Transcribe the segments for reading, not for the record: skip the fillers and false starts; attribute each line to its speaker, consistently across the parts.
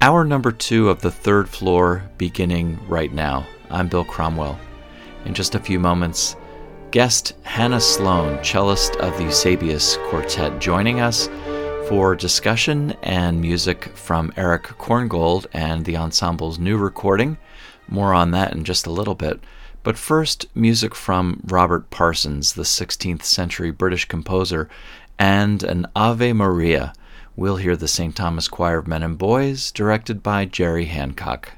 Speaker 1: Hour number 2 of the third floor beginning right now. I'm Bill Cromwell. In just a few moments, guest Hannah Sloan, cellist of the Eusebius Quartet, joining us for discussion and music from Eric Korngold and the ensemble's new recording. More on that in just a little bit. But first, music from Robert Parsons, the 16th century British composer, and an Ave Maria. We'll hear the St. Thomas Choir of Men and Boys, directed by Jerry Hancock.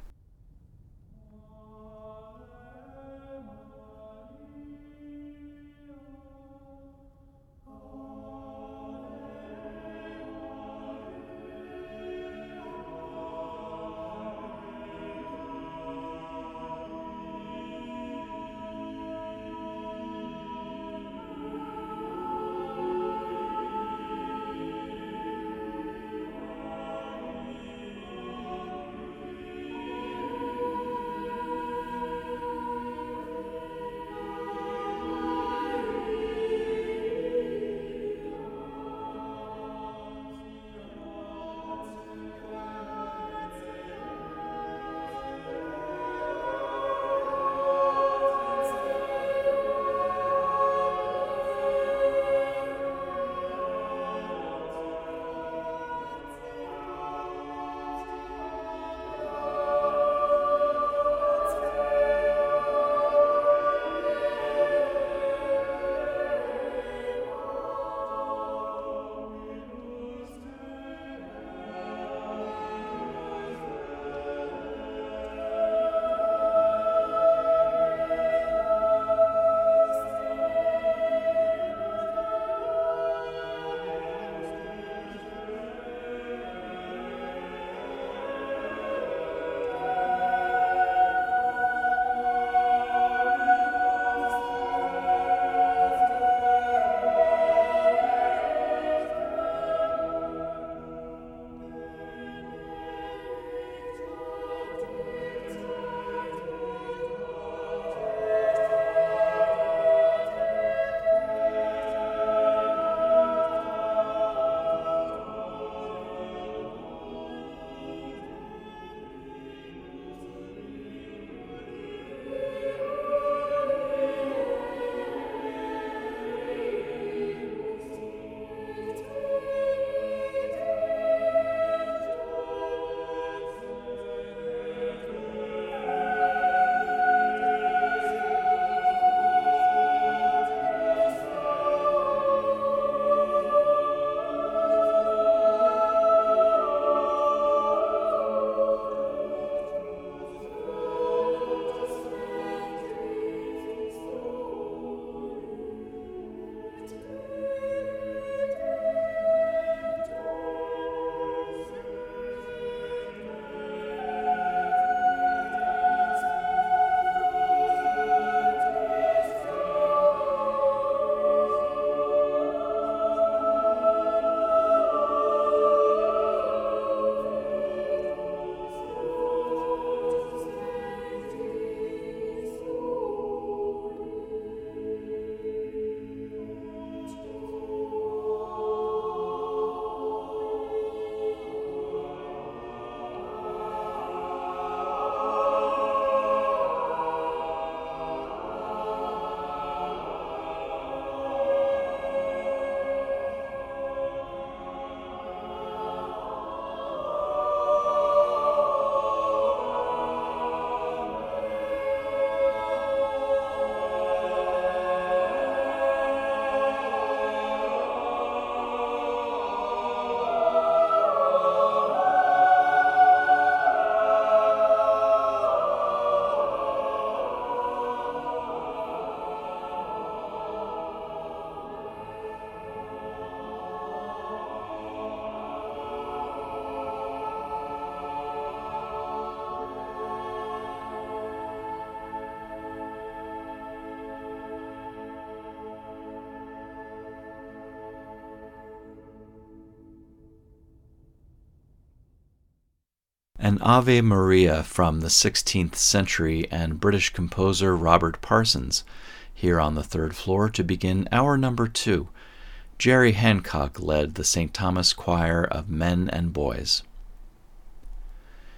Speaker 1: An Ave Maria from the 16th century and British composer Robert Parsons, here on the third floor to begin hour number 2. Jerry Hancock led the St. Thomas Choir of Men and Boys.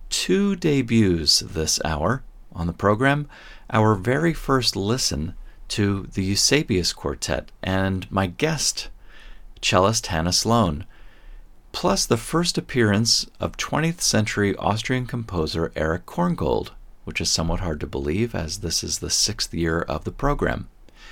Speaker 1: two debuts this hour on the program. Our very first listen to the Eusebius Quartet and my guest, cellist Hannah Sloan, plus the first appearance of 20th century Austrian composer Erich Korngold, which is somewhat hard to believe as this is the 6th year of the program.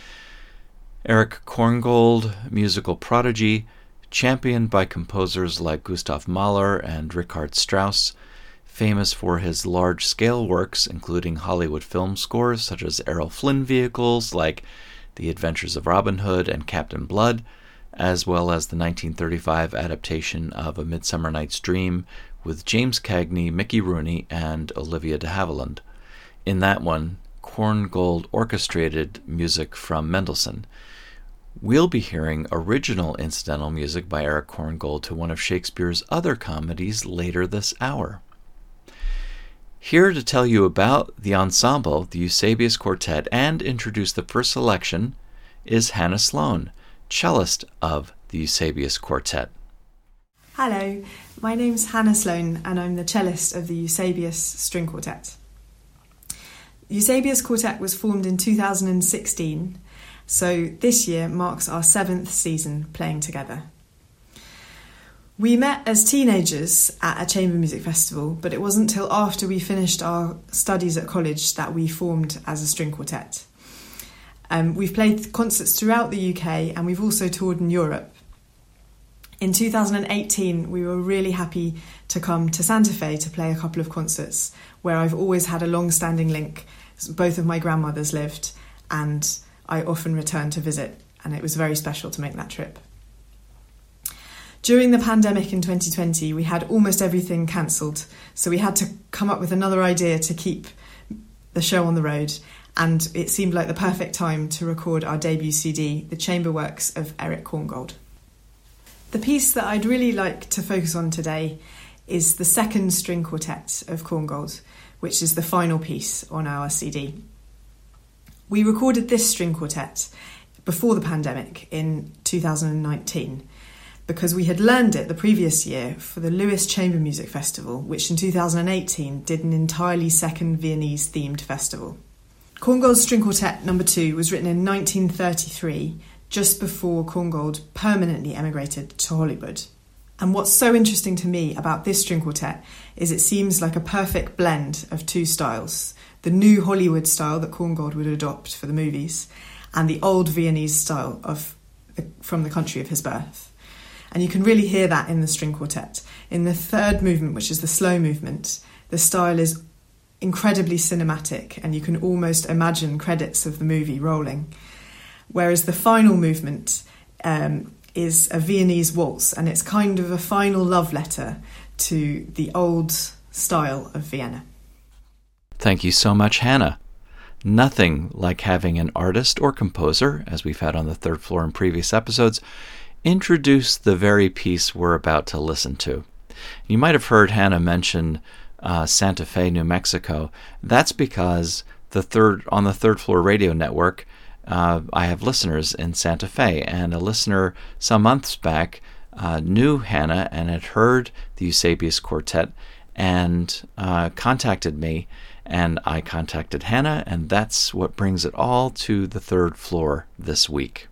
Speaker 1: Erich Korngold, musical prodigy, championed by composers like Gustav Mahler and Richard Strauss, famous for his large-scale works, including Hollywood film scores such as Errol Flynn vehicles like The Adventures of Robin Hood and Captain Blood, as well as the 1935 adaptation of A Midsummer Night's Dream with James Cagney, Mickey Rooney, and Olivia de Havilland. In that one, Korngold orchestrated music from Mendelssohn. We'll be hearing original incidental music by Erich Korngold to one of Shakespeare's other comedies later this hour. Here to tell you about the ensemble, the Eusebius Quartet, and introduce the first selection is Hannah Sloan, cellist of the Eusebius Quartet.
Speaker 2: Hello, my name's Hannah Sloan and I'm the cellist of the Eusebius String Quartet. Eusebius Quartet was formed in 2016, so this year marks our 7th season playing together. We met as teenagers at a chamber music festival, but it wasn't until after we finished our studies at college that we formed as a string quartet. We've played concerts throughout the UK and we've also toured in Europe. In 2018, we were really happy to come to Santa Fe to play a couple of concerts where I've always had a long-standing link. Both of my grandmothers lived and I often returned to visit, and it was very special to make that trip. During the pandemic in 2020, we had almost everything cancelled, so we had to come up with another idea to keep the show on the road, and it seemed like the perfect time to record our debut CD, The Chamber Works of Erich Korngold. The piece that I'd really like to focus on today is the second string quartet of Korngold, which is the final piece on our CD. We recorded this string quartet before the pandemic in 2019, because we had learned it the previous year for the Lewis Chamber Music Festival, which in 2018 did an entirely second Viennese-themed festival. Korngold's String Quartet No. 2 was written in 1933, just before Korngold permanently emigrated to Hollywood. And what's so interesting to me about this string quartet is it seems like a perfect blend of two styles, the new Hollywood style that Korngold would adopt for the movies, and the old Viennese style from the country of his birth. And you can really hear that in the string quartet. In the third movement, which is the slow movement, the style is incredibly cinematic and you can almost imagine credits of the movie rolling. Whereas the final movement is a Viennese waltz, and it's kind of a final love letter to the old style of Vienna.
Speaker 1: Thank you so much, Hannah. Nothing like having an artist or composer, as we've had on the third floor in previous episodes, introduce the very piece we're about to listen to. You might have heard Hannah mention Santa Fe, New Mexico. That's because on the Third Floor Radio Network, I have listeners in Santa Fe, and a listener some months back knew Hannah and had heard the Eusebius Quartet and contacted me, and I contacted Hannah, and that's what brings it all to the Third Floor this week.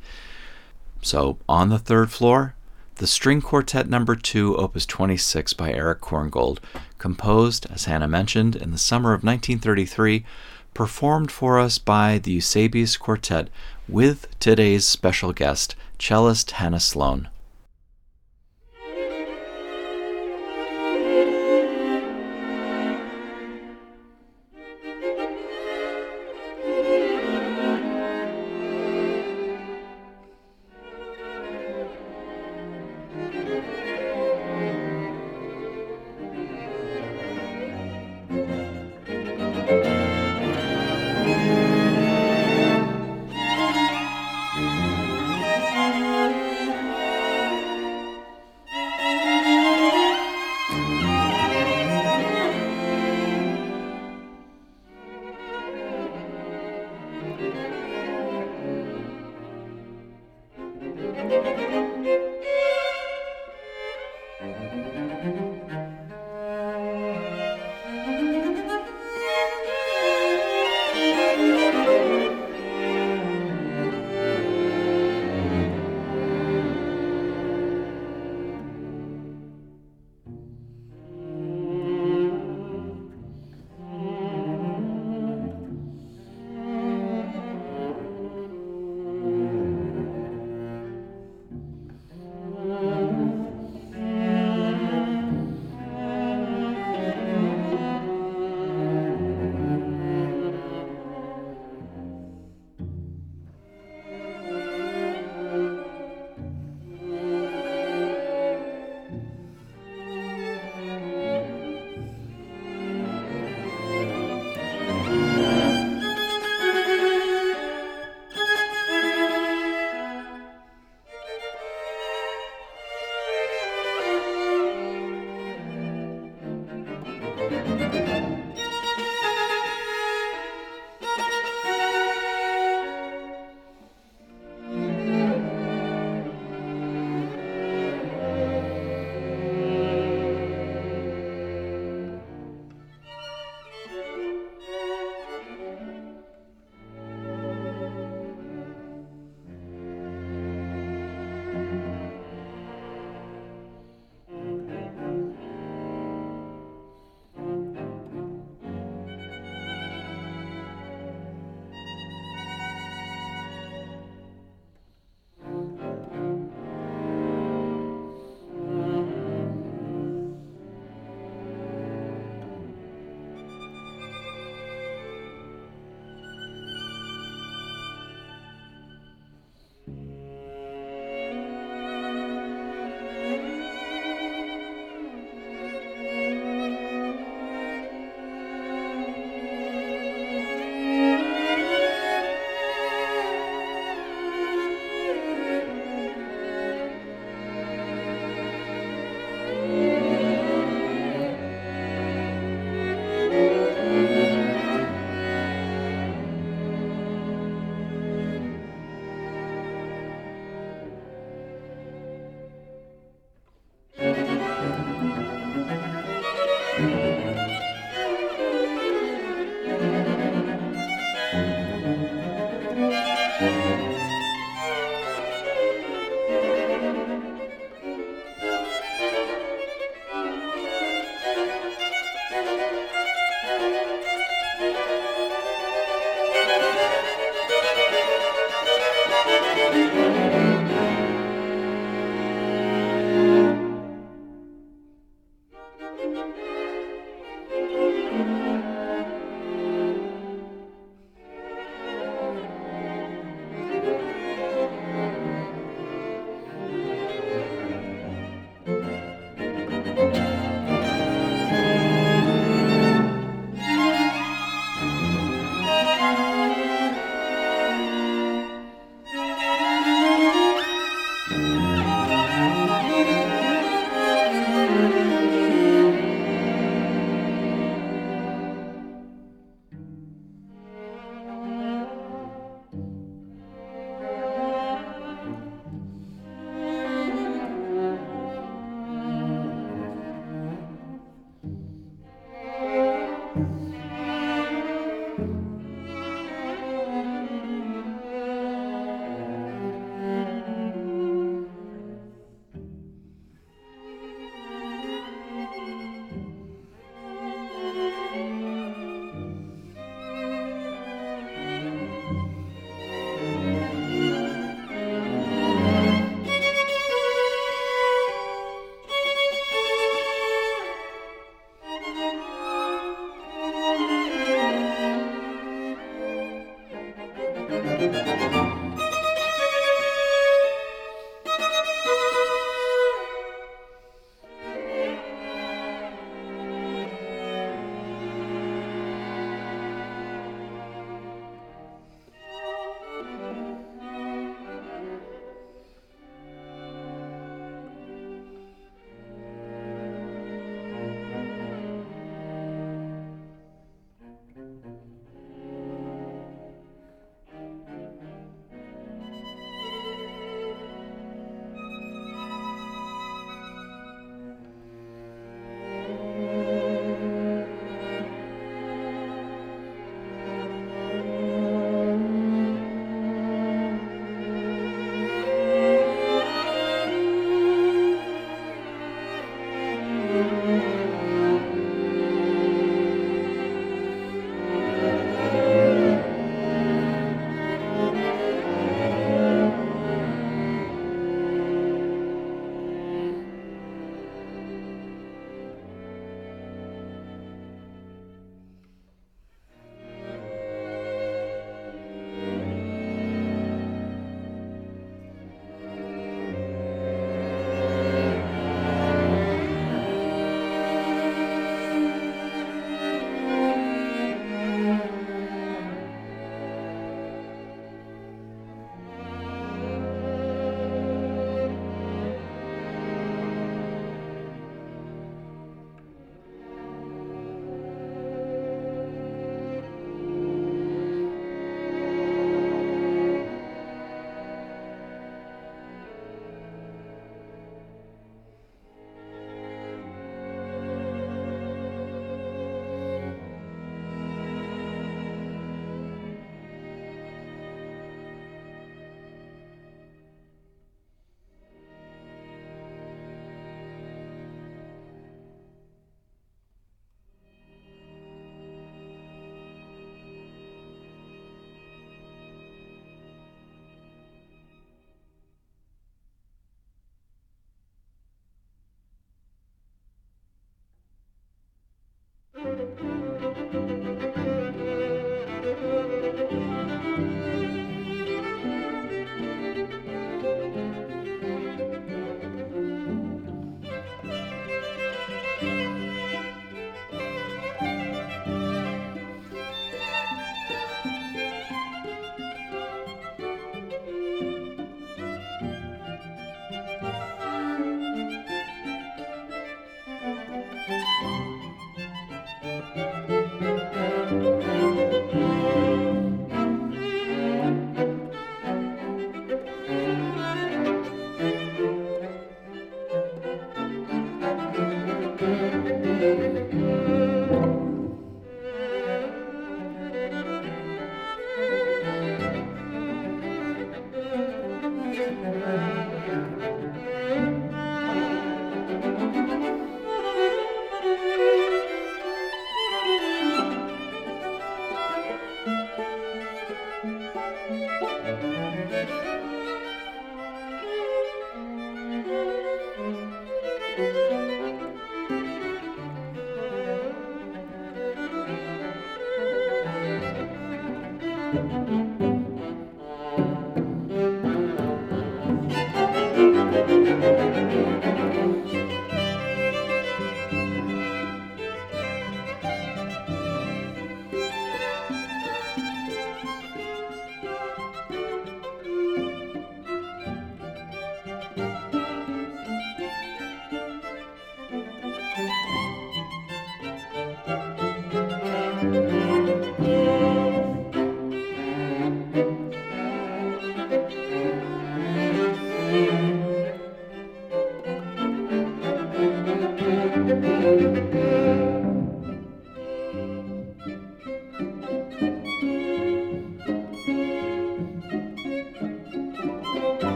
Speaker 1: So, on the third floor, the String Quartet No. 2, Opus 26 by Erich Korngold, composed, as Hannah mentioned, in the summer of 1933, performed for us by the Eusebius Quartet with today's special guest, cellist Hannah Sloan.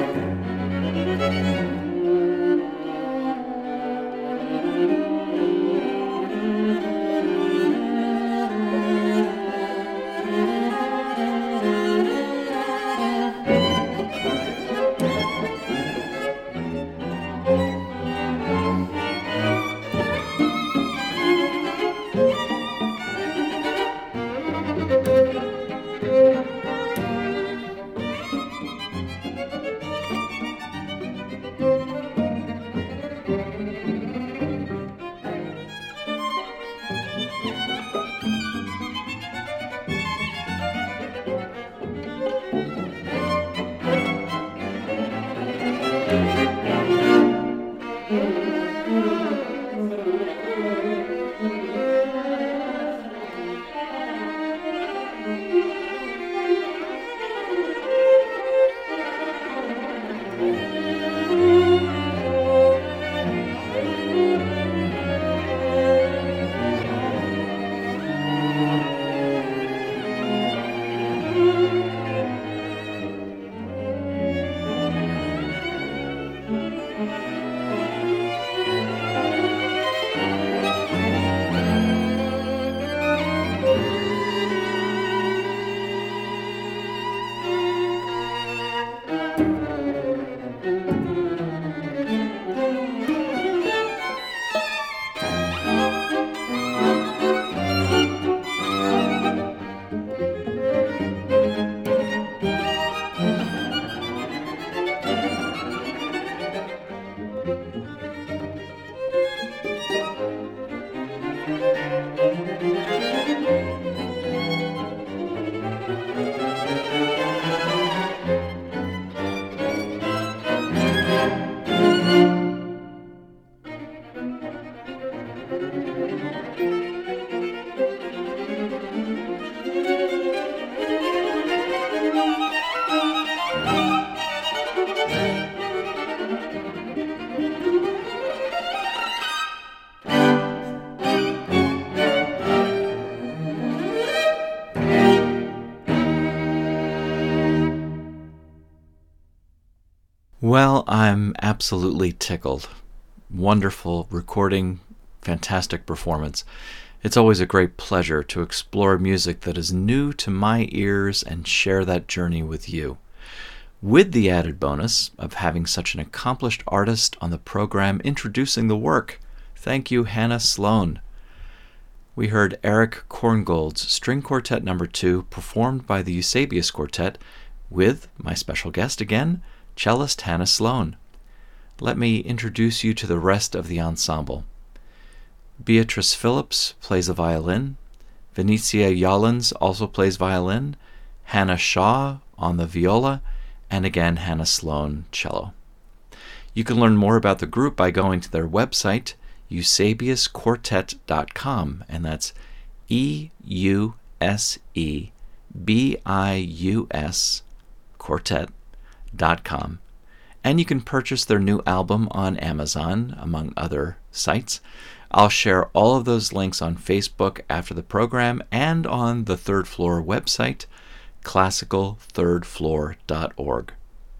Speaker 1: Well, I'm absolutely tickled. Wonderful recording, fantastic performance. It's always a great pleasure to explore music that is new to my ears and share that journey with you. With the added bonus of having such an accomplished artist on the program introducing the work. Thank you, Hannah Sloan. We heard Erich Korngold's String Quartet No. 2 performed by the Eusebius Quartet with my special guest again, cellist Hannah Sloan. Let me introduce you to the rest of the ensemble. Beatrice Phillips plays a violin. Venetia Yollands also plays violin. Hannah Shaw on the viola, and again Hannah Sloan cello. You can learn more about the group by going to their website, eusebiusquartet.com, and that's EUSEBIUS quartet.com. And you can purchase their new album on Amazon, among other sites. I'll share all of those links on Facebook after the program and on the Third Floor website, classicalthirdfloor.org.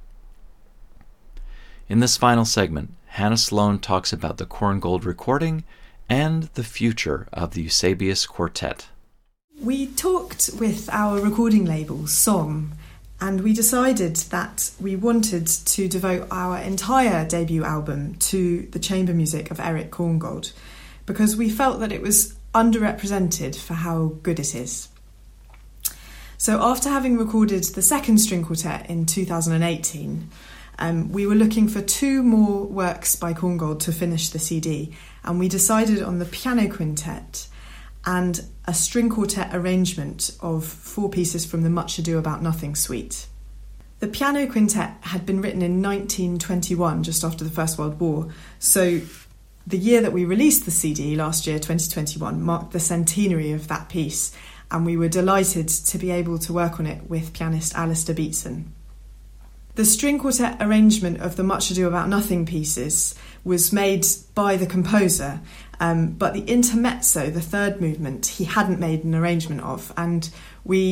Speaker 1: In this final segment, Hannah Sloan talks about the Korngold recording and the future of the Eusebius Quartet.
Speaker 2: We talked with our recording label, Song, and we decided that we wanted to devote our entire debut album to the chamber music of Erich Korngold, because we felt that it was underrepresented for how good it is. So after having recorded the second string quartet in 2018, we were looking for two more works by Korngold to finish the CD, and we decided on the piano quintet and a string quartet arrangement of 4 pieces from the Much Ado About Nothing suite. The piano quintet had been written in 1921, just after the First World War, so the year that we released the CD last year, 2021, marked the centenary of that piece, and we were delighted to be able to work on it with pianist Alistair Beatson. The string quartet arrangement of the Much Ado About Nothing pieces was made by the composer, but the intermezzo, the third movement, he hadn't made an arrangement of, and we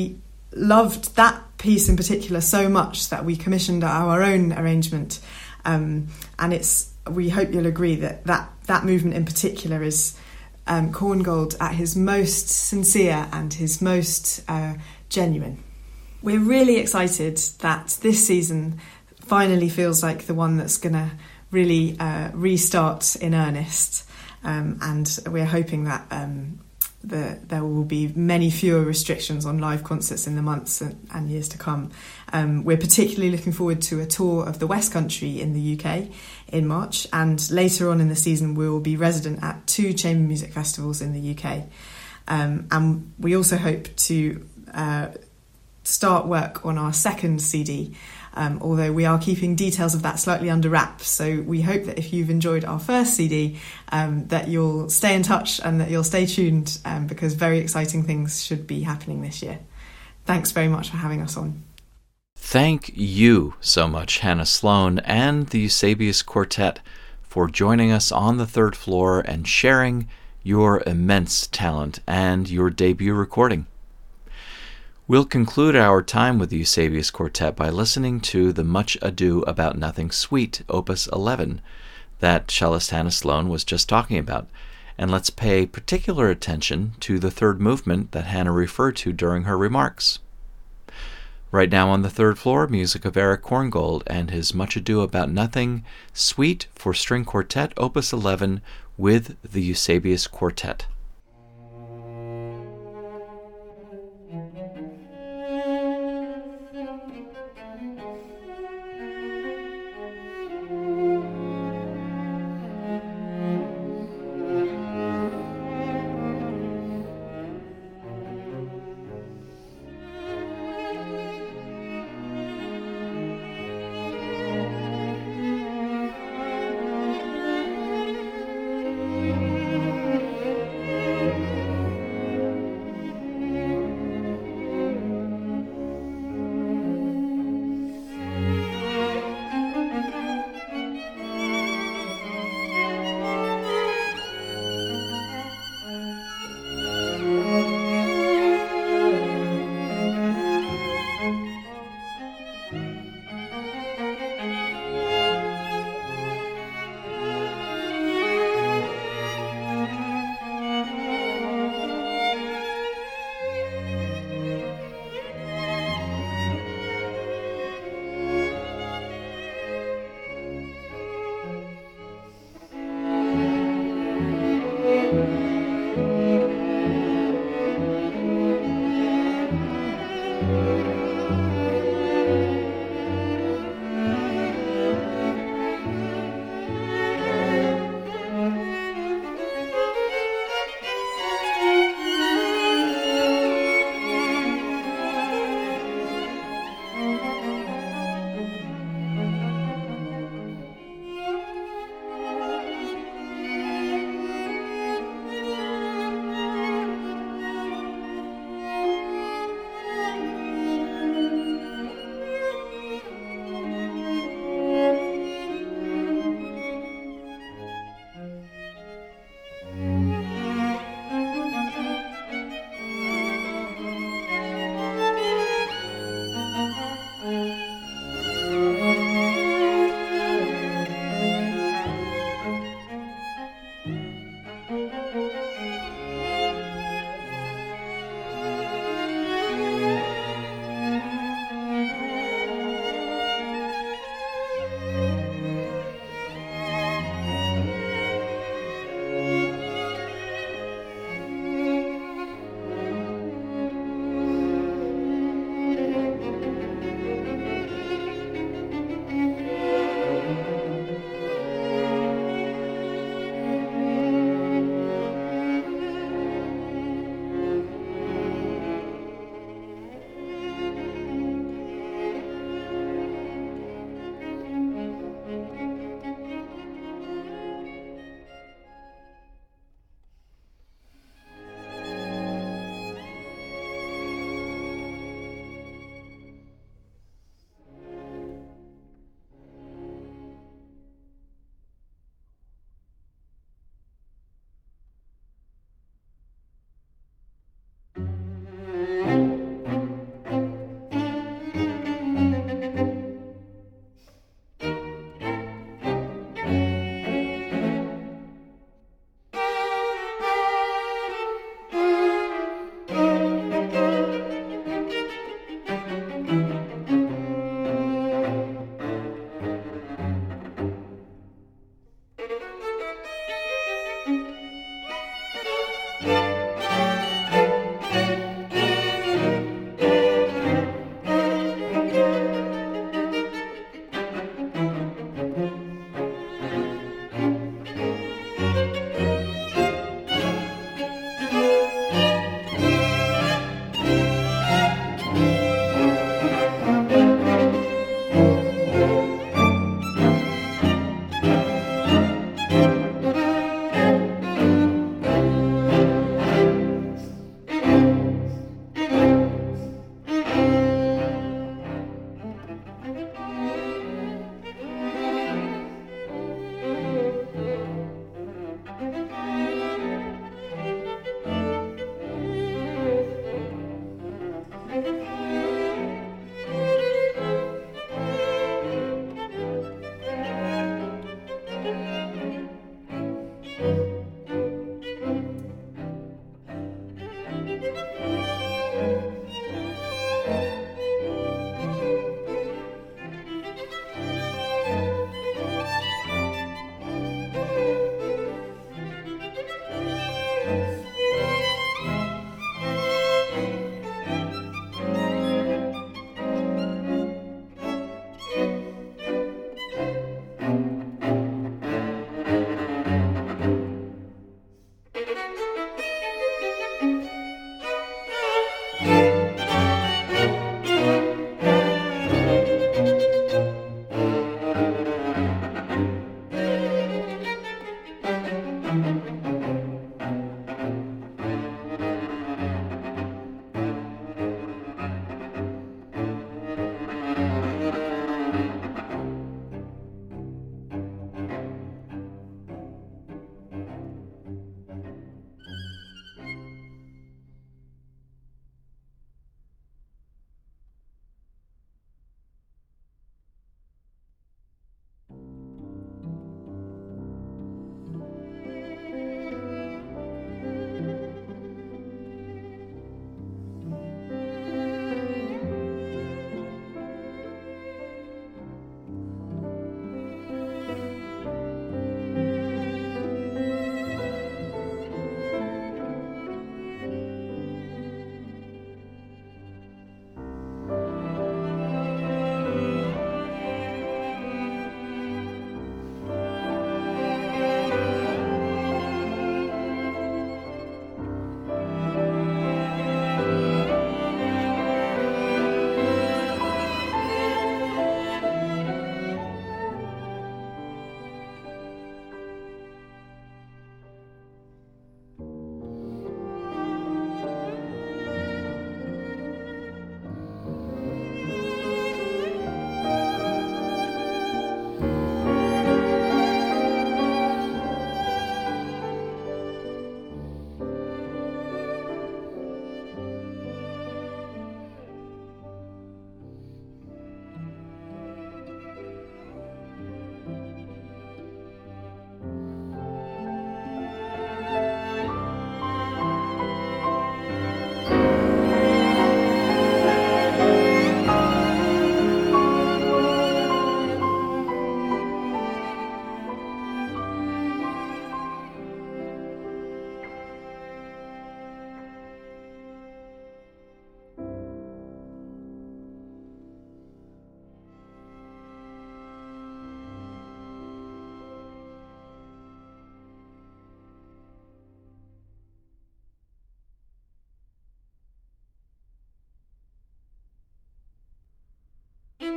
Speaker 2: loved that piece in particular so much that we commissioned our own arrangement, and we hope you'll agree that movement in particular is Korngold at his most sincere and his most genuine. We're really excited that this season finally feels like the one that's going to really restart in earnest, and we're hoping that there will be many fewer restrictions on live concerts in the months and years to come. We're particularly looking forward to a tour of the West Country in the UK in March, and later on in the season we will be resident at 2 chamber music festivals in the UK. And we also hope to start work on our second CD, although we are keeping details of that slightly under wraps. So we hope that if you've enjoyed our first CD, that you'll stay in touch and that you'll stay tuned, because very exciting things should be happening this year. Thanks very much for having us on.
Speaker 1: Thank you so much, Hannah Sloan and the Eusebius Quartet, for joining us on the third floor and sharing your immense talent and your debut recording. We'll conclude our time with the Eusebius Quartet by listening to the Much Ado About Nothing Suite, Opus 11, that cellist Hannah Sloan was just talking about. And let's pay particular attention to the third movement that Hannah referred to during her remarks. Right now on the third floor, music of Erich Korngold and his Much Ado About Nothing Suite for String Quartet, Opus 11, with the Eusebius Quartet.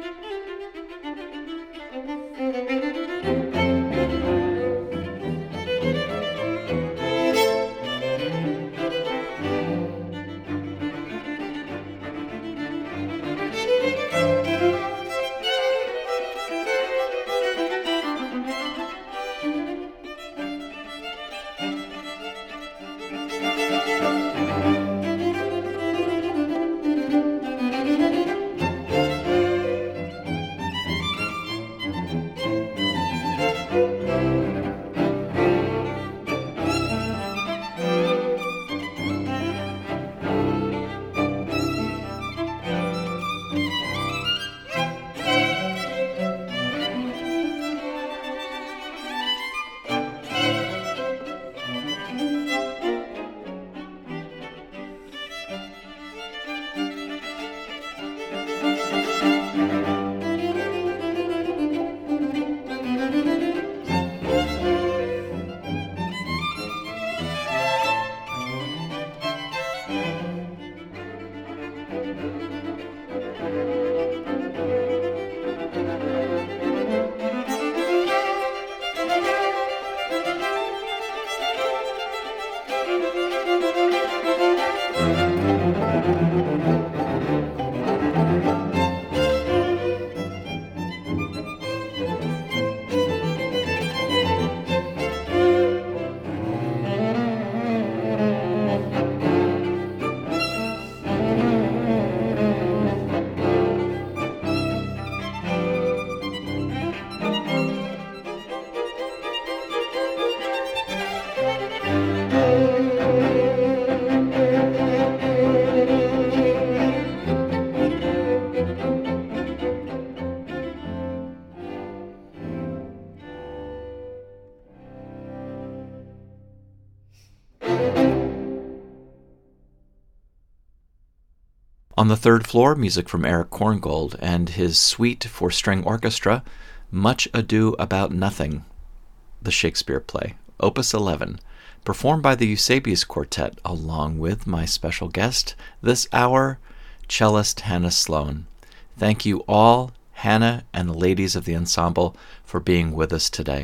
Speaker 1: On the third floor, music from Eric Korngold and his suite for string orchestra, Much Ado About Nothing, the Shakespeare play, Opus 11, performed by the Eusebius Quartet, along with my special guest this hour, cellist Hannah Sloan. Thank you all, Hannah and the ladies of the ensemble, for being with us today.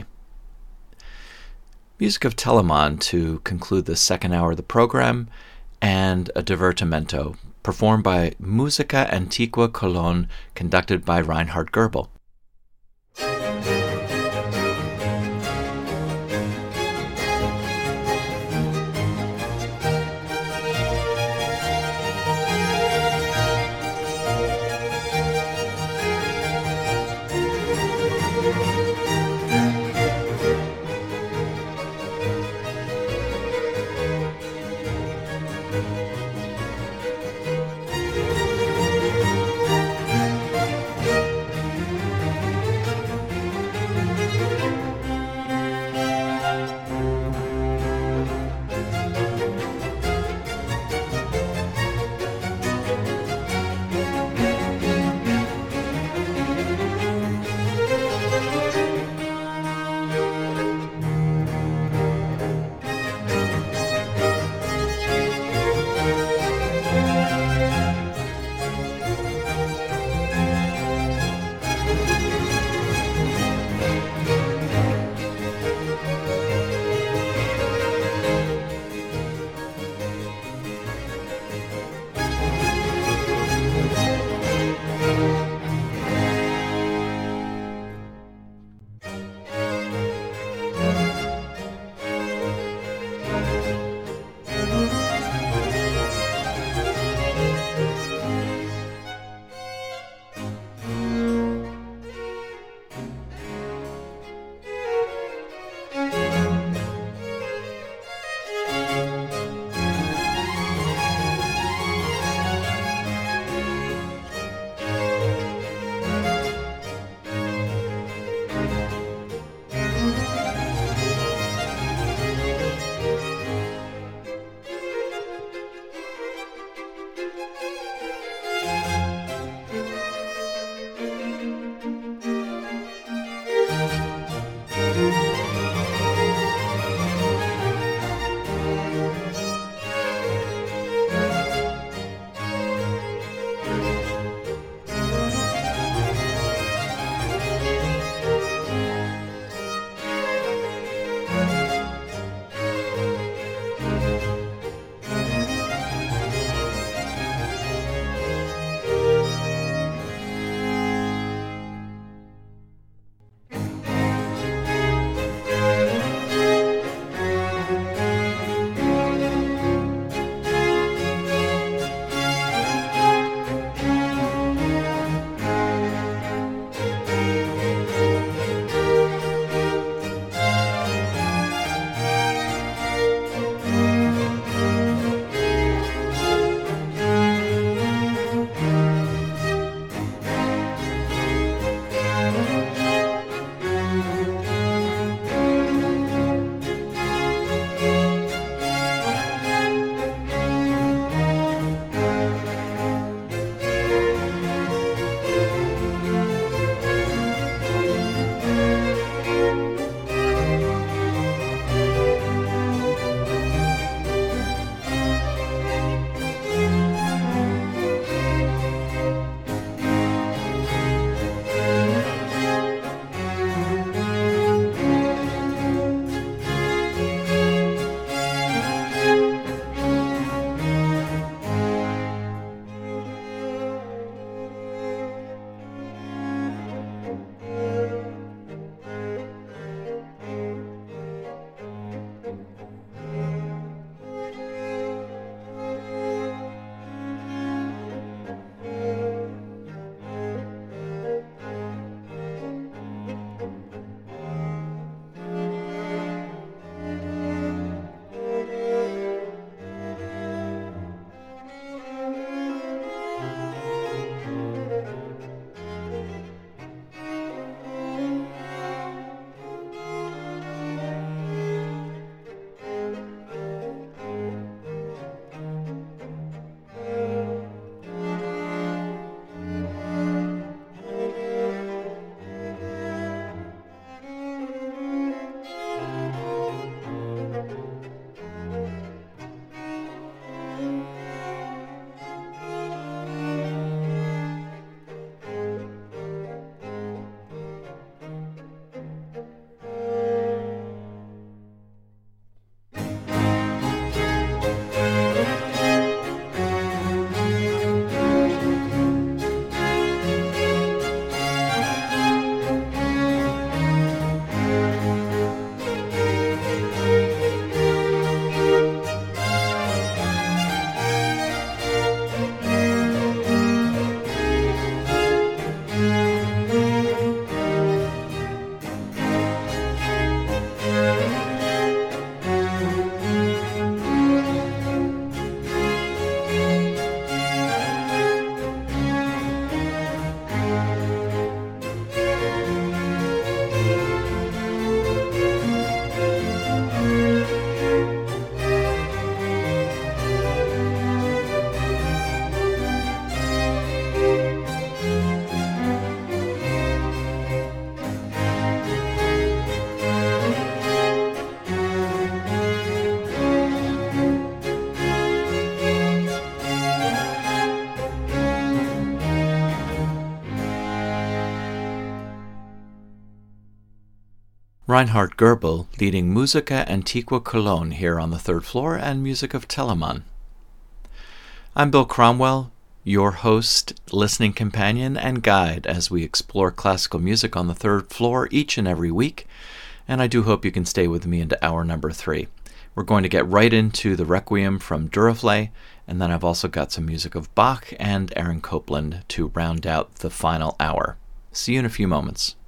Speaker 1: Music of Telemann to conclude the second hour of the program, and a divertimento performed by Musica Antiqua Cologne, conducted by Reinhard Goebel. Reinhard Goebel leading Musica Antiqua Cologne here on the third floor and music of Telemann. I'm Bill Cromwell, your host, listening companion, and guide as we explore classical music on the third floor each and every week, and I do hope you can stay with me into hour number 3. We're going to get right into the Requiem from Duruflé, and then I've also got some music of Bach and Aaron Copland to round out the final hour. See you in a few moments.